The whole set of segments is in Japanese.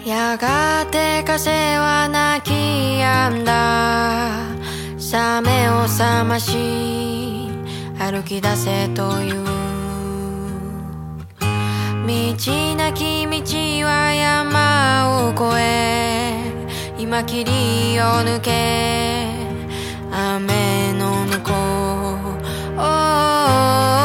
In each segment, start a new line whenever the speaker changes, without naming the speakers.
やがて風は泣き止んだ。サメを覚まし歩き出せという。道なき道は山を越え、今霧を抜け雨の向こう。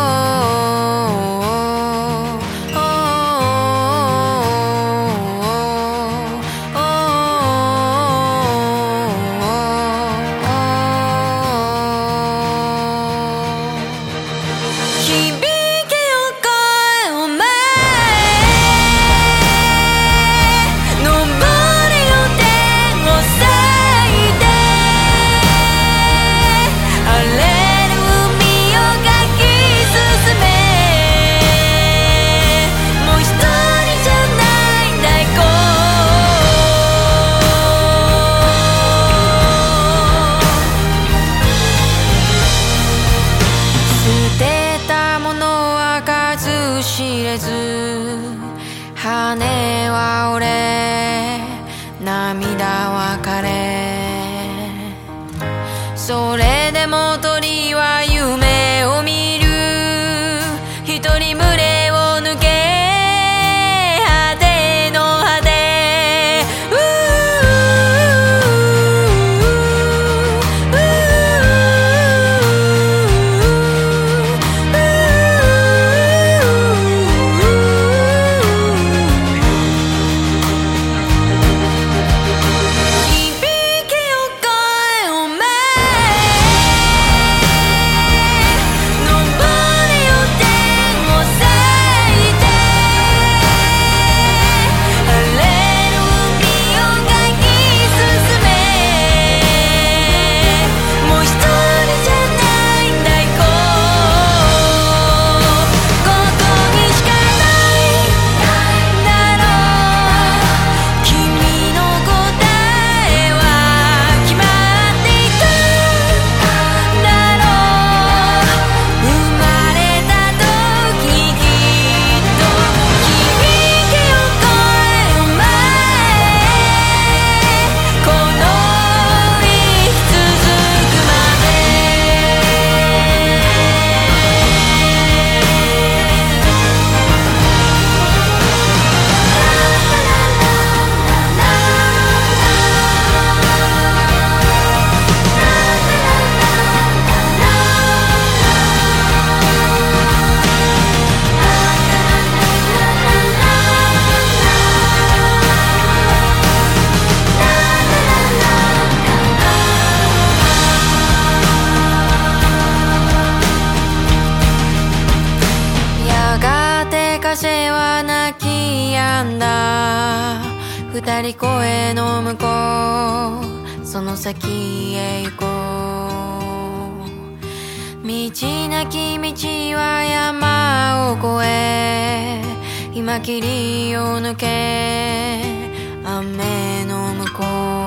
知れず羽は折れ涙は枯れ、それでも鳥は夢を見る。一人群れを抜け果ての果て。風は泣き止んだ。二人声の向こう、その先へ行こう。道なき道は山を越え、今霧を抜け雨の向こう。